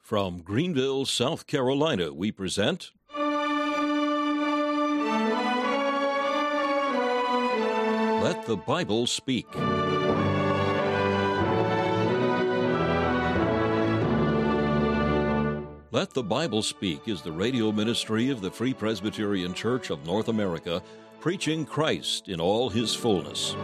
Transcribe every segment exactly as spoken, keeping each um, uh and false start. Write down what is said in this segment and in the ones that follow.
From Greenville, South Carolina, we present Let the Bible Speak. Let the Bible Speak is the radio ministry of the Free Presbyterian Church of North America, preaching Christ in all his fullness.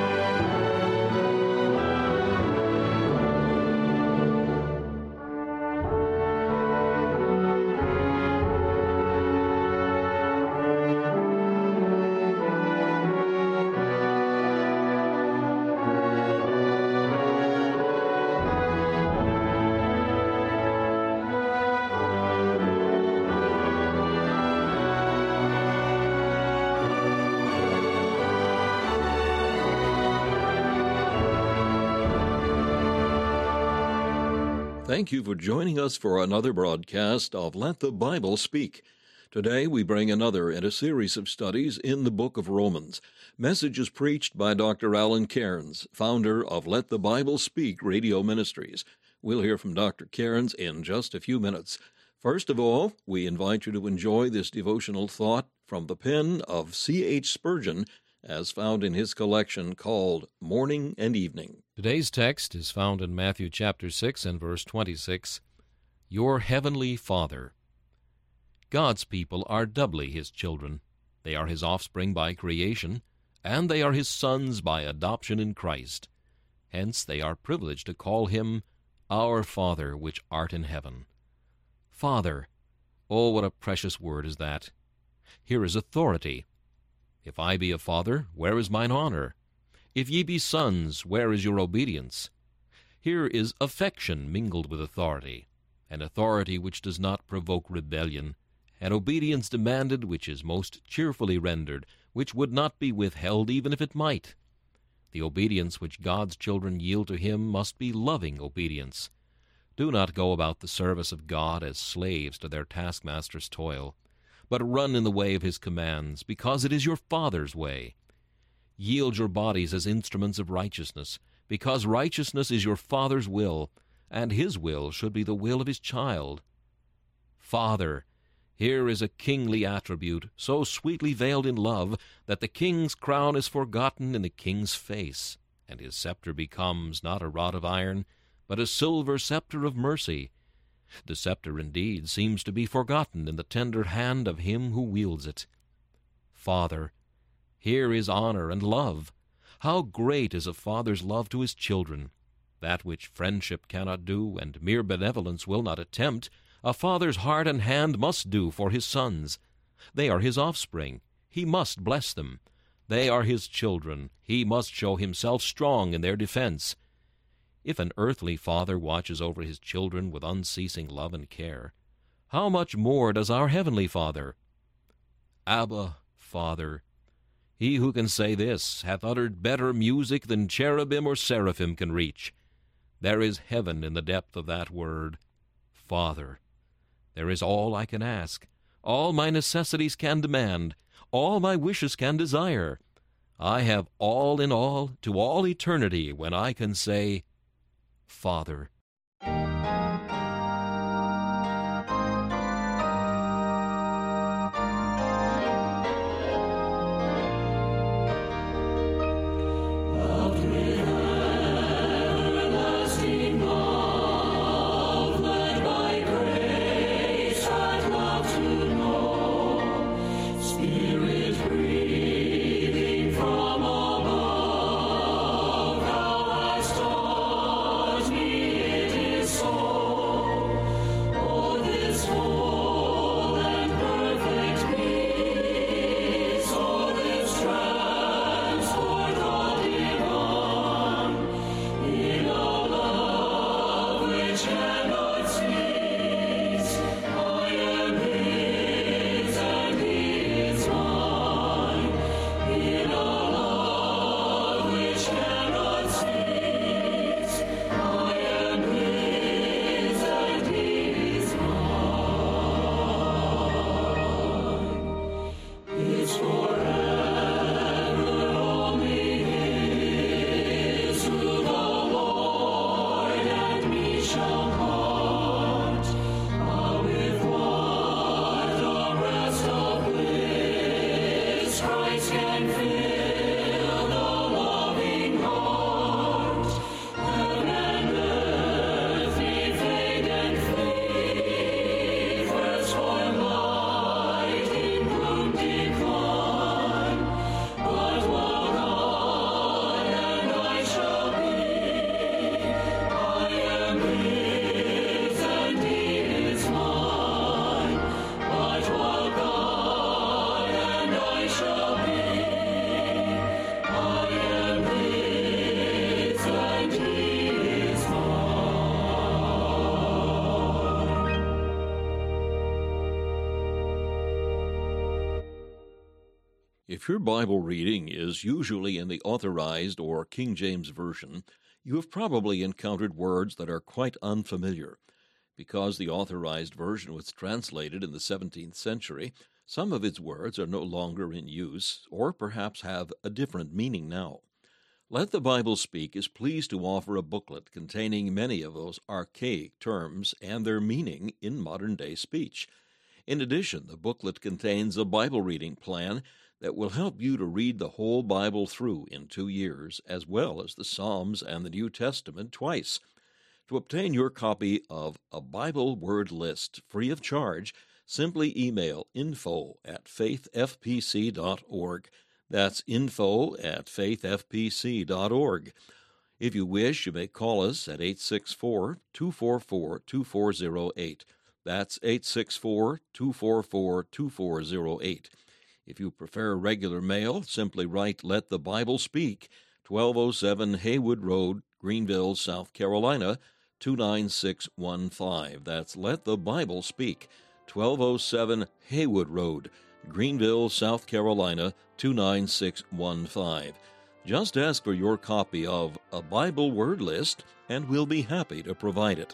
Thank you for joining us for another broadcast of Let the Bible Speak. Today we bring another in a series of studies in the book of Romans. Messages preached by Doctor Alan Cairns, founder of Let the Bible Speak Radio Ministries. We'll hear from Doctor Cairns in just a few minutes. First of all, we invite you to enjoy this devotional thought from the pen of C H Spurgeon, as found in his collection called Morning and Evening. Today's text is found in Matthew chapter six and verse twenty-six, Your Heavenly Father. God's people are doubly His children. They are His offspring by creation, and they are His sons by adoption in Christ. Hence they are privileged to call Him Our Father which art in heaven. Father, oh, what a precious word is that! Here is authority. If I be a father, where is mine honor? If ye be sons, where is your obedience? Here is affection mingled with authority, an authority which does not provoke rebellion, an obedience demanded which is most cheerfully rendered, which would not be withheld even if it might. The obedience which God's children yield to Him must be loving obedience. Do not go about the service of God as slaves to their taskmaster's toil, but run in the way of His commands, because it is your Father's way. Yield your bodies as instruments of righteousness, because righteousness is your Father's will, and His will should be the will of His child. Father, here is a kingly attribute, so sweetly veiled in love, that the king's crown is forgotten in the king's face, and his scepter becomes not a rod of iron, but a silver scepter of mercy. The scepter, indeed, seems to be forgotten in the tender hand of him who wields it. Father, here is honor and love. How great is a father's love to his children! That which friendship cannot do, and mere benevolence will not attempt, a father's heart and hand must do for his sons. They are his offspring. He must bless them. They are his children. He must show himself strong in their defense. If an earthly father watches over his children with unceasing love and care, how much more does our heavenly Father? Abba, Father. He who can say this hath uttered better music than cherubim or seraphim can reach. There is heaven in the depth of that word, Father. There is all I can ask, all my necessities can demand, all my wishes can desire. I have all in all to all eternity when I can say, Father. From above, thou hast taught me If your Bible reading is usually in the Authorized or King James Version, you have probably encountered words that are quite unfamiliar. Because the Authorized Version was translated in the seventeenth century, some of its words are no longer in use, or perhaps have a different meaning now. Let the Bible Speak is pleased to offer a booklet containing many of those archaic terms and their meaning in modern-day speech. In addition, the booklet contains a Bible reading plan that will help you to read the whole Bible through in two years, as well as the Psalms and the New Testament twice. To obtain your copy of A Bible Word List free of charge, simply email info at faith f p c dot org. That's info at faith f p c dot org. If you wish, you may call us at eight six four, two four four, two four zero eight. That's eight six four, two four four, two four zero eight. If you prefer regular mail, simply write Let the Bible Speak, twelve oh seven Haywood Road, Greenville, South Carolina, two nine six one five. That's Let the Bible Speak, twelve oh seven Haywood Road, Greenville, South Carolina, two nine six one five. Just ask for your copy of A Bible Word List, and we'll be happy to provide it.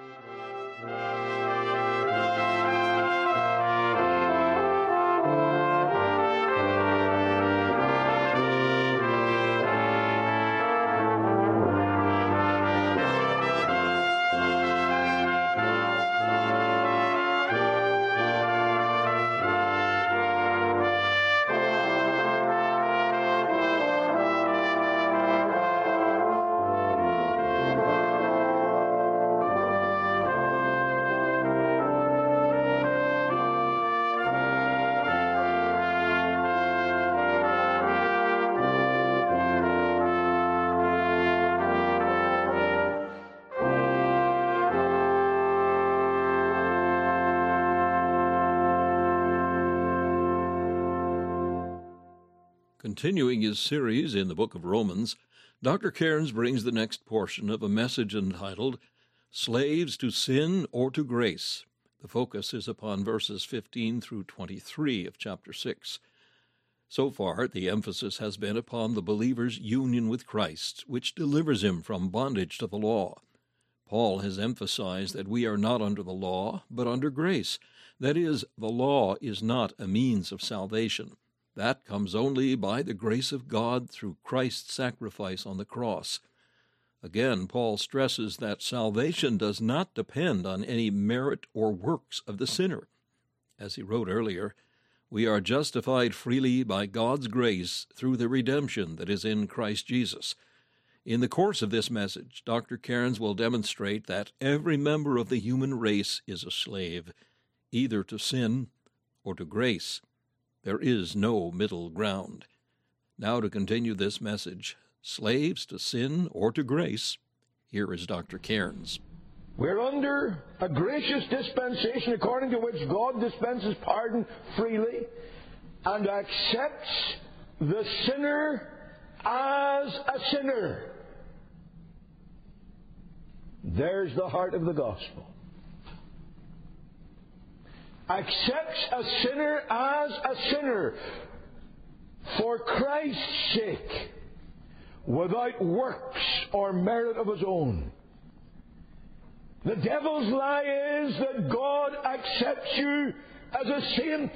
Continuing his series in the book of Romans, Doctor Cairns brings the next portion of a message entitled, Slaves to Sin or to Grace. The focus is upon verses fifteen through twenty-three of chapter six. So far, the emphasis has been upon the believer's union with Christ, which delivers him from bondage to the law. Paul has emphasized that we are not under the law, but under grace. That is, the law is not a means of salvation. That comes only by the grace of God through Christ's sacrifice on the cross. Again, Paul stresses that salvation does not depend on any merit or works of the sinner. As he wrote earlier, we are justified freely by God's grace through the redemption that is in Christ Jesus. In the course of this message, Doctor Cairns will demonstrate that every member of the human race is a slave, either to sin or to grace. There is no middle ground. Now to continue this message, slaves to sin or to grace, here is Doctor Cairns. We're under a gracious dispensation according to which God dispenses pardon freely and accepts the sinner as a sinner. There's the heart of the gospel. Accepts a sinner as a sinner for Christ's sake, without works or merit of his own. The devil's lie is that God accepts you as a saint.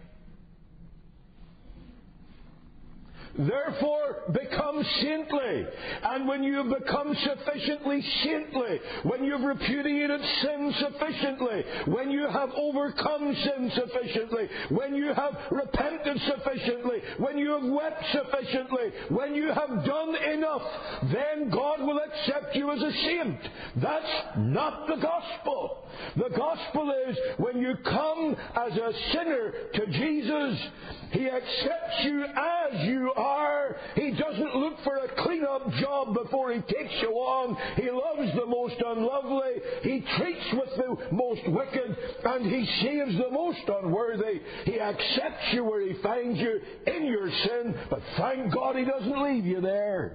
Therefore, become saintly. And when you have become sufficiently saintly, when you've repudiated sin sufficiently, when you have overcome sin sufficiently, when you have repented sufficiently, when you have wept sufficiently, when you have done enough, then God will accept you as a saint. That's not the gospel. The gospel is when you come as a sinner to Jesus, He accepts you as you are. He doesn't look for a clean-up job before He takes you on. He loves the most unlovely. He treats with the most wicked. And He saves the most unworthy. He accepts you where He finds you in your sin. But thank God He doesn't leave you there.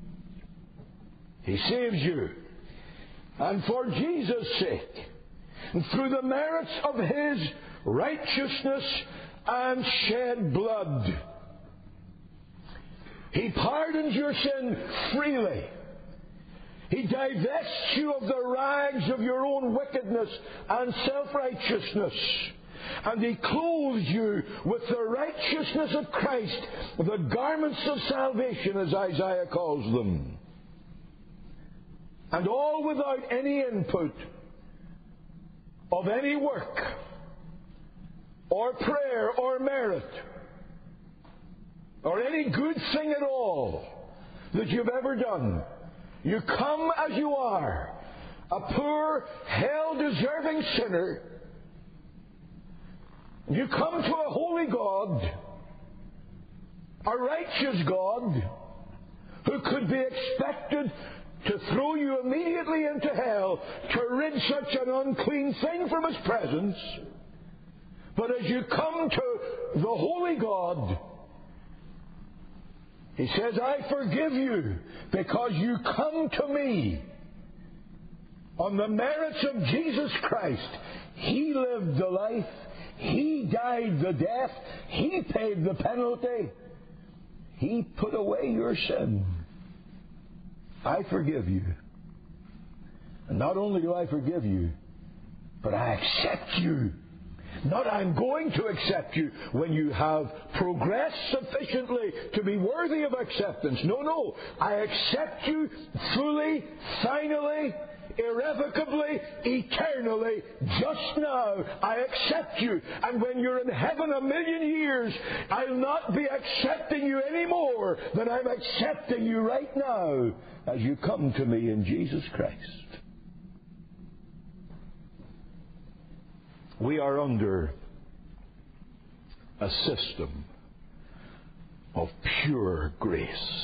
He saves you. And for Jesus' sake, and through the merits of His righteousness and shed blood, He pardons your sin freely. He divests you of the rags of your own wickedness and self-righteousness. And He clothes you with the righteousness of Christ, the garments of salvation, as Isaiah calls them. And all without any input of any work, or prayer, or merit, or any good thing at all that you've ever done. You come as you are, a poor, hell-deserving sinner. You come to a holy God, a righteous God, who could be expected to throw you immediately into hell to rid such an unclean thing from His presence. But as you come to the holy God, He says, I forgive you because you come to me on the merits of Jesus Christ. He lived the life. He died the death. He paid the penalty. He put away your sin. I forgive you. And not only do I forgive you, but I accept you. Not I'm going to accept you when you have progressed sufficiently to be worthy of acceptance. No, no. I accept you fully, finally, irrevocably, eternally, just now. I accept you. And when you're in heaven a million years, I'll not be accepting you any more than I'm accepting you right now as you come to me in Jesus Christ. We are under a system of pure grace.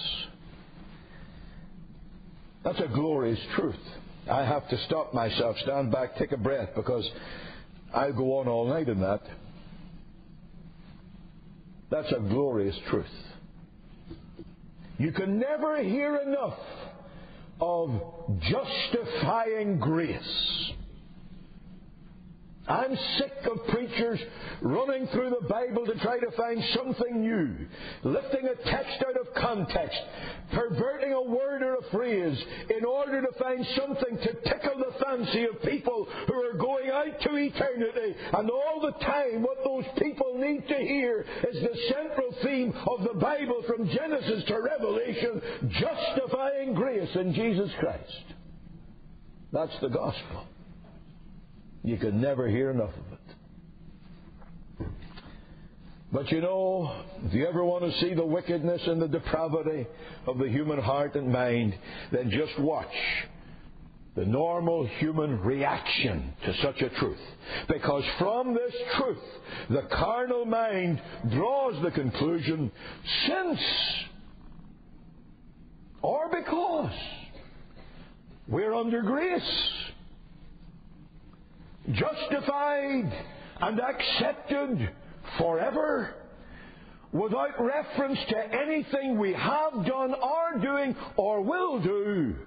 That's a glorious truth. I have to stop myself, stand back, take a breath, because I'll go on all night in that. That's a glorious truth. You can never hear enough of justifying grace. I'm sick of preachers running through the Bible to try to find something new, lifting a text out of context, perverting a word or a phrase in order to find something to tickle the fancy of people who are going out to eternity. And all the time what those people need to hear is the central theme of the Bible from Genesis to Revelation, justifying grace in Jesus Christ. That's the gospel. You can never hear enough of it. But you know, if you ever want to see the wickedness and the depravity of the human heart and mind, then just watch the normal human reaction to such a truth. Because from this truth, the carnal mind draws the conclusion, since or because we're under grace, justified and accepted forever, without reference to anything we have done, are doing, or will do,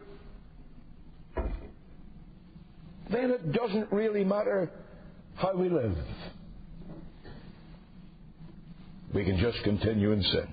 then it doesn't really matter how we live. We can just continue in sin.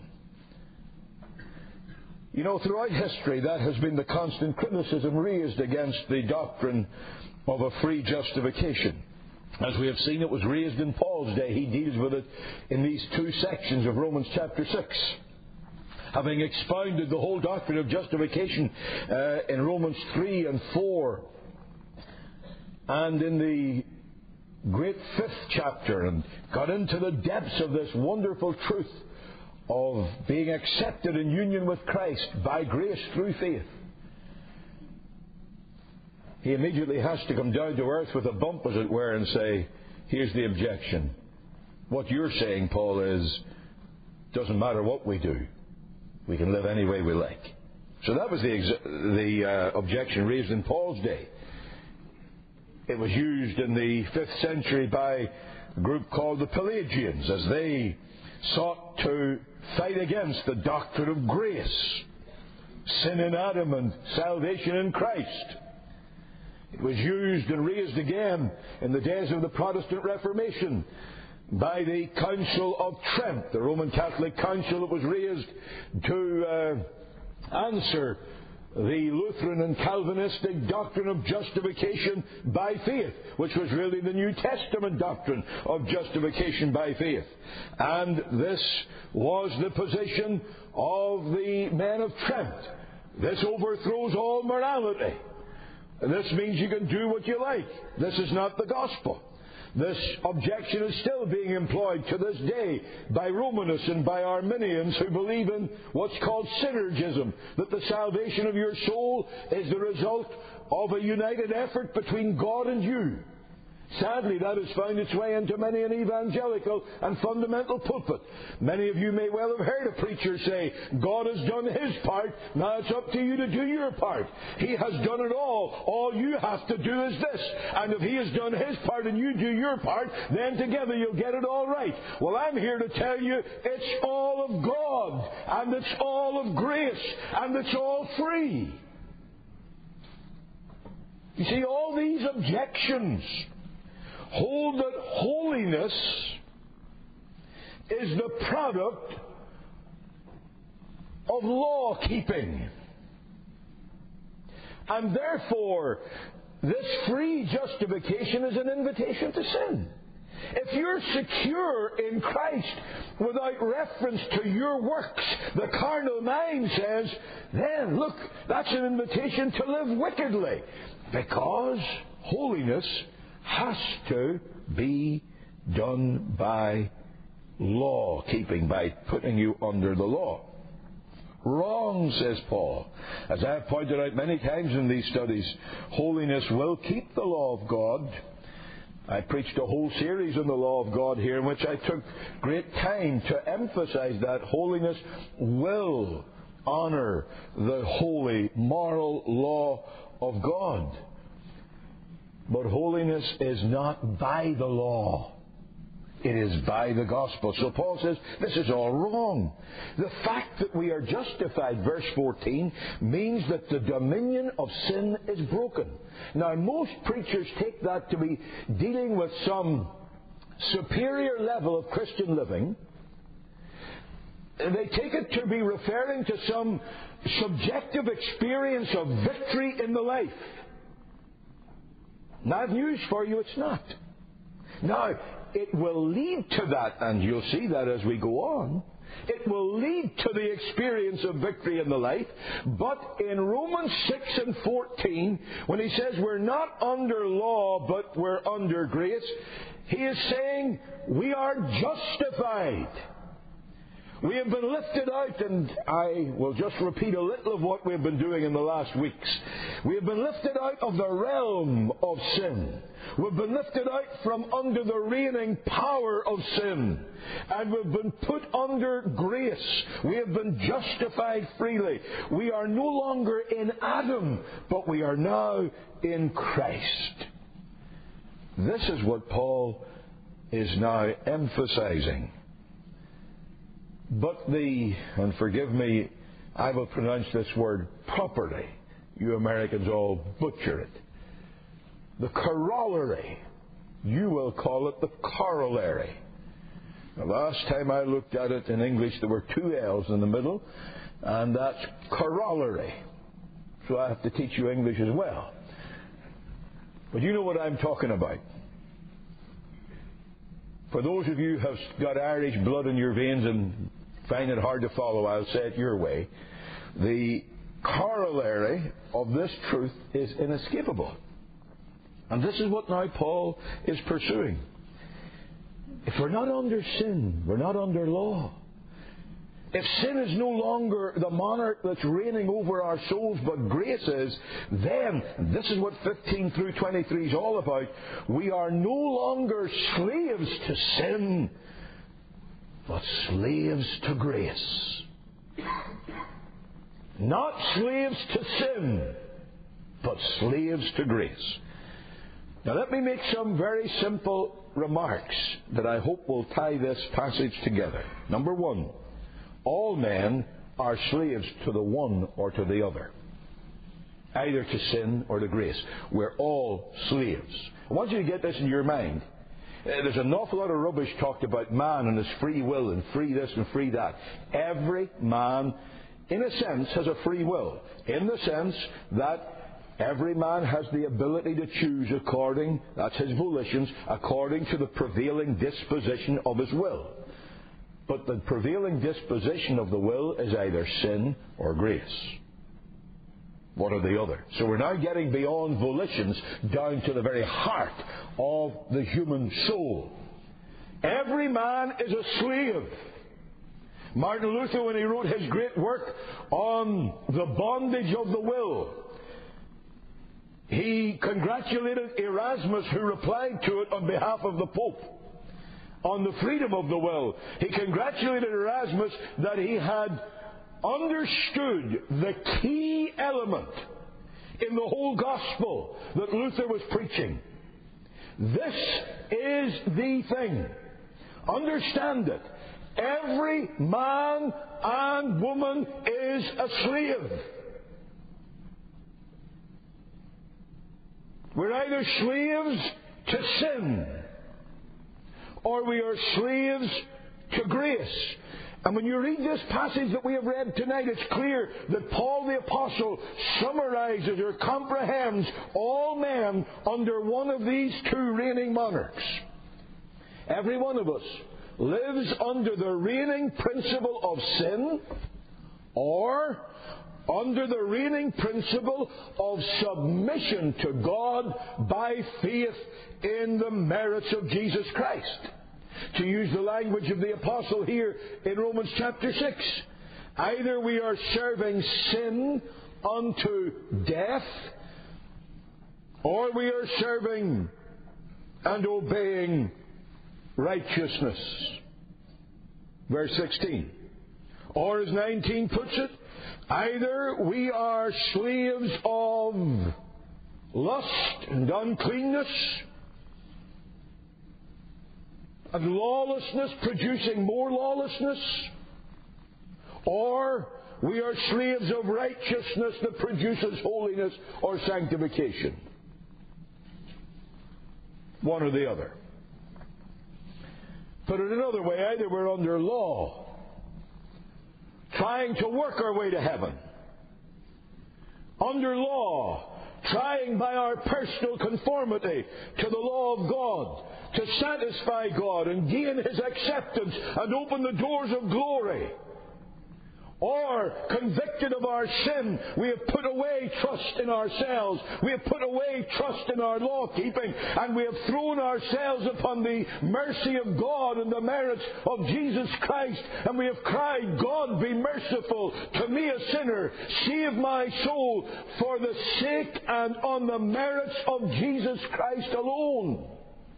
You know, throughout history, that has been the constant criticism raised against the doctrine of a free justification. As we have seen, it was raised in Paul's day. He deals with it in these two sections of Romans chapter six. Having expounded the whole doctrine of justification uh, in Romans three and four, and in the great fifth chapter, and got into the depths of this wonderful truth of being accepted in union with Christ by grace through faith, he immediately has to come down to earth with a bump, as it were, and say, here's the objection. What you're saying, Paul, is, doesn't matter what we do. We can live any way we like. So that was the, ex- the uh, objection raised in Paul's day. It was used in the fifth century by a group called the Pelagians, as they sought to fight against the doctrine of grace, sin in Adam and salvation in Christ. It was used and raised again in the days of the Protestant Reformation by the Council of Trent, the Roman Catholic Council that was raised to uh, answer the Lutheran and Calvinistic doctrine of justification by faith, which was really the New Testament doctrine of justification by faith. And this was the position of the men of Trent. This overthrows all morality. This means you can do what you like. This is not the gospel. This objection is still being employed to this day by Romanists and by Arminians who believe in what's called synergism, that the salvation of your soul is the result of a united effort between God and you. Sadly, that has found its way into many an evangelical and fundamental pulpit. Many of you may well have heard a preacher say, God has done His part, now it's up to you to do your part. He has done it all. All you have to do is this. And if He has done His part and you do your part, then together you'll get it all right. Well, I'm here to tell you it's all of God, and it's all of grace, and it's all free. You see, all these objections hold that holiness is the product of law keeping. And therefore, this free justification is an invitation to sin. If you're secure in Christ without reference to your works, the carnal mind says, then look, that's an invitation to live wickedly. Because holiness has to be done by law keeping, by putting you under the law. Wrong, says Paul. As I have pointed out many times in these studies, holiness will keep the law of God. I preached a whole series on the law of God here in which I took great time to emphasize that holiness will honor the holy, moral law of God. But holiness is not by the law. It is by the gospel. So Paul says, this is all wrong. The fact that we are justified, verse fourteen, means that the dominion of sin is broken. Now, most preachers take that to be dealing with some superior level of Christian living. They take it to be referring to some subjective experience of victory in the life. Now, I have news for you, it's not. Now, it will lead to that, and you'll see that as we go on. It will lead to the experience of victory in the life. But in Romans six and fourteen, when he says we're not under law, but we're under grace, he is saying we are justified. We have been lifted out, and I will just repeat a little of what we've been doing in the last weeks. We have been lifted out of the realm of sin. We've been lifted out from under the reigning power of sin. And we've been put under grace. We have been justified freely. We are no longer in Adam, but we are now in Christ. This is what Paul is now emphasizing. But the, and forgive me, I will pronounce this word properly. You Americans all butcher it. The corollary. You will call it the corollary. The last time I looked at it in English, there were two L's in the middle, and that's corollary. So I have to teach you English as well. But you know what I'm talking about. For those of you who have got Irish blood in your veins and find it hard to follow, I'll say it your way. The corollary of this truth is inescapable. And this is what now Paul is pursuing. If we're not under sin, we're not under law. If sin is no longer the monarch that's reigning over our souls, but grace is, then, and this is what fifteen through twenty-three is all about, we are no longer slaves to sin, but slaves to grace. Not slaves to sin, but slaves to grace. Now let me make some very simple remarks that I hope will tie this passage together. Number one, all men are slaves to the one or to the other, either to sin or to grace. We're all slaves. I want you to get this in your mind. There's an awful lot of rubbish talked about man and his free will and free this and free that. Every man, in a sense, has a free will, in the sense that every man has the ability to choose according, that's his volitions, according to the prevailing disposition of his will. But the prevailing disposition of the will is either sin or grace. One or the other. So we're now getting beyond volitions down to the very heart of the human soul. Every man is a slave. Martin Luther, when he wrote his great work on the bondage of the will, he congratulated Erasmus, who replied to it on behalf of the Pope, on the freedom of the will. He congratulated Erasmus that he had understood the key element in the whole gospel that Luther was preaching. This is the thing. Understand it. Every man and woman is a slave. We're either slaves to sin, or we are slaves to grace. And when you read this passage that we have read tonight, it's clear that Paul the Apostle summarizes or comprehends all men under one of these two reigning monarchs. Every one of us lives under the reigning principle of sin, or under the reigning principle of submission to God by faith in the merits of Jesus Christ. To use the language of the apostle here in Romans chapter six, either we are serving sin unto death, or we are serving and obeying righteousness. Verse sixteen. Or as nineteen puts it, either we are slaves of lust and uncleanness, and lawlessness producing more lawlessness, or we are slaves of righteousness that produces holiness or sanctification. One or the other. Put it another way, either we're under law, trying to work our way to heaven. Under law, trying by our personal conformity to the law of God to satisfy God and gain His acceptance and open the doors of glory. Or, convicted of our sin, we have put away trust in ourselves. We have put away trust in our law-keeping, and we have thrown ourselves upon the mercy of God and the merits of Jesus Christ. And we have cried, God, be merciful to me, a sinner. Save my soul for the sake and on the merits of Jesus Christ alone.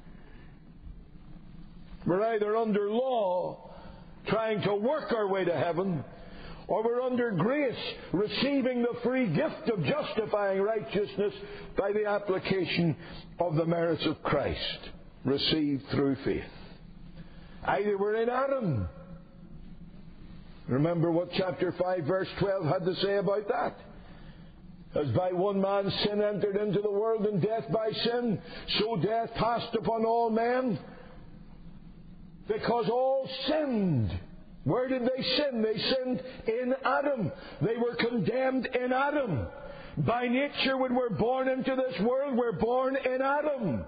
We're either under law, trying to work our way to heaven, or we're under grace, receiving the free gift of justifying righteousness by the application of the merits of Christ, received through faith. Either we're in Adam. Remember what chapter five, verse twelve had to say about that. As by one man sin entered into the world, and death by sin, so death passed upon all men, because all sinned. Where did they sin? They sinned in Adam. They were condemned in Adam. By nature, when we're born into this world, we're born in Adam.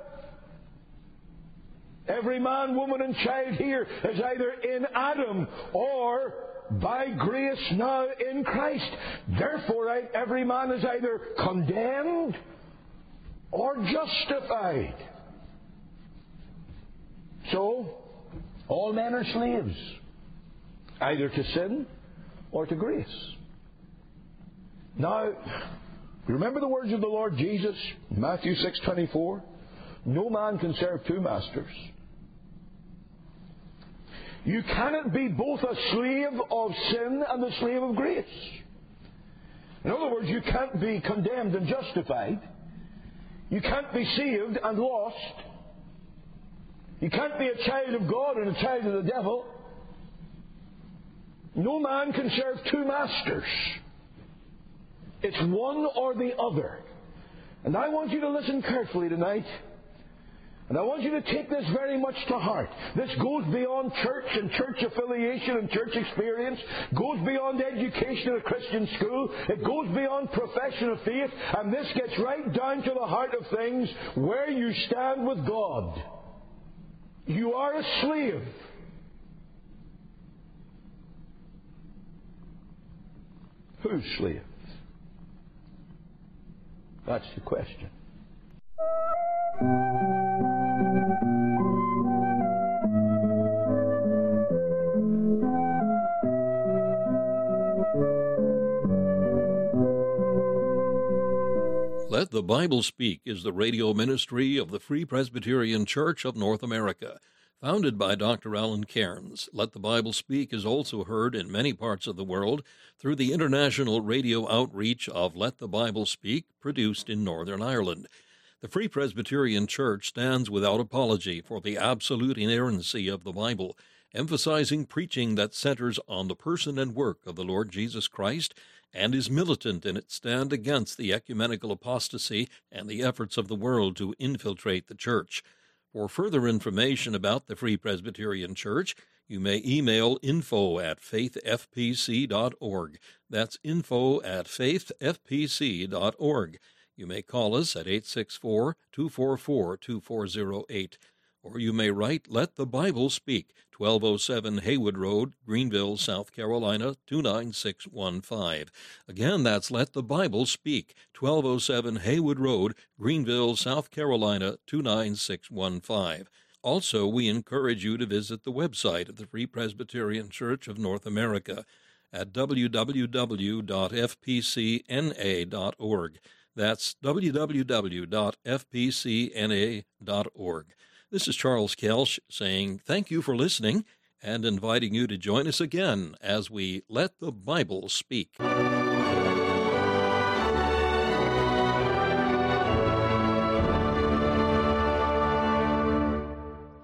Every man, woman, and child here is either in Adam or by grace now in Christ. Therefore, every man is either condemned or justified. So, all men are slaves, either to sin or to grace. Now, remember the words of the Lord Jesus, Matthew six twenty-four? No man can serve two masters. You cannot be both a slave of sin and a slave of grace. In other words, you can't be condemned and justified. You can't be saved and lost. You can't be a child of God and a child of the devil. No man can serve two masters. It's one or the other. And I want you to listen carefully tonight. And I want you to take this very much to heart. This goes beyond church and church affiliation and church experience, goes beyond education at a Christian school, it goes beyond profession of faith, and this gets right down to the heart of things, where you stand with God. You are a slave. Whose slave? That's the question. Let the Bible Speak is the radio ministry of the Free Presbyterian Church of North America. Founded by Doctor Alan Cairns, Let the Bible Speak is also heard in many parts of the world through the international radio outreach of Let the Bible Speak, produced in Northern Ireland. The Free Presbyterian Church stands without apology for the absolute inerrancy of the Bible, emphasizing preaching that centers on the person and work of the Lord Jesus Christ, and is militant in its stand against the ecumenical apostasy and the efforts of the world to infiltrate the church. For further information about the Free Presbyterian Church, you may email info at faith f p c dot org. That's info at faith f p c dot org. You may call us at eight six four, two four four, two four zero eight. Or you may write Let the Bible Speak, twelve oh seven Haywood Road, Greenville, South Carolina, two nine six one five. Again, that's Let the Bible Speak, twelve oh seven Haywood Road, Greenville, South Carolina, two nine six one five. Also, we encourage you to visit the website of the Free Presbyterian Church of North America at w w w dot f p c n a dot org. That's w w w dot f p c n a dot org. This is Charles Kelsch saying thank you for listening and inviting you to join us again as we Let the Bible Speak.